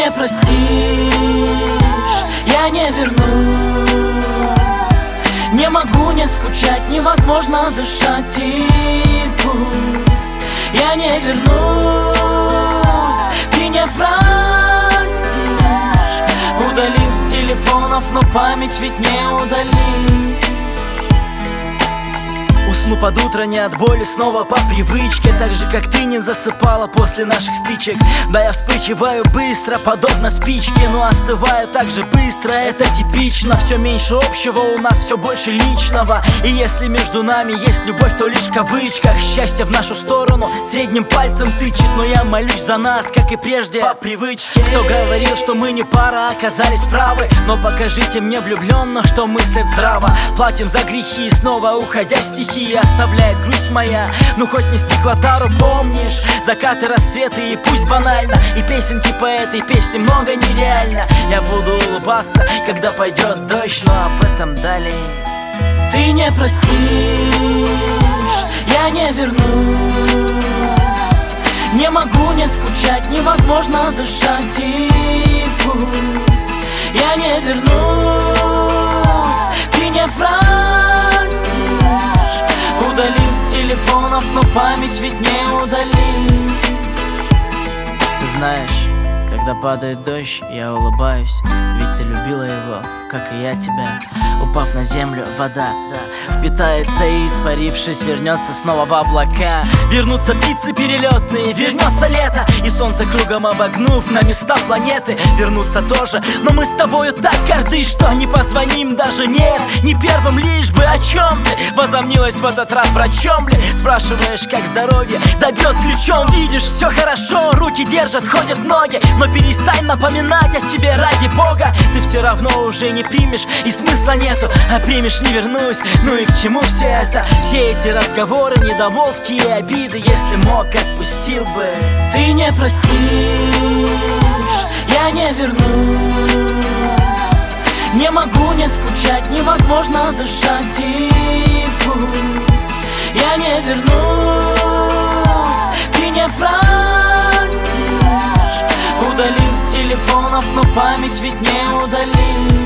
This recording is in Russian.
не простишь, я не вернусь. Не могу не скучать, невозможно дышать. И пусть я не вернусь, ты не простишь. Удалим с телефонов, но память ведь не удалим. Усну под утро не от боли, снова по привычке. Так же, как ты не засыпала после наших стычек. Да, я вспыхиваю быстро, подобно спичке, но остываю так же быстро, это типично. Все меньше общего, у нас все больше личного. И если между нами есть любовь, то лишь в кавычках. Счастье в нашу сторону средним пальцем тычет. Но я молюсь за нас, как и прежде, по привычке. Кто говорил, что мы не пара, оказались правы. Но покажите мне влюбленно, что мыслят здраво. Платим за грехи, снова уходя стихи. Оставляет грусть моя, ну хоть не стеклотару, помнишь? Закаты, рассветы и пусть банально. И песен типа этой песни много нереально. Я буду улыбаться, когда пойдет дождь, но об этом далее. Ты не простишь, я не вернусь. Не могу не скучать, невозможно дышать. И пусть я не вернусь, ты не простишь. Удалим с телефонов, но память ведь не удалим. Ты знаешь, когда падает дождь, я улыбаюсь, ведь ты любила его, как и я тебя. Упав на землю, вода впитается и, испарившись, вернется снова в облака. Вернутся птицы перелетные, вернется лето, и солнце кругом обогнув на места планеты. Вернутся тоже, но мы с тобою так горды, что не позвоним даже, нет, не первым, лишь бы о чем ты возомнилась в этот раз врачом ли. Спрашиваешь, как здоровье, да бьет ключом. Видишь, все хорошо, руки держат, ходят ноги. Но перестань напоминать о себе ради бога. Ты все равно уже не примешь, и смысла нету. А примешь, не вернусь, ну и к чему все это? Все эти разговоры, недомолвки и обиды. Если мог, отпустил бы. Ты не простишь, я не вернусь. Не могу не скучать, невозможно дышать. И пусть я не вернусь, ты не простишь. Удалим с телефонов, но память ведь не удалим.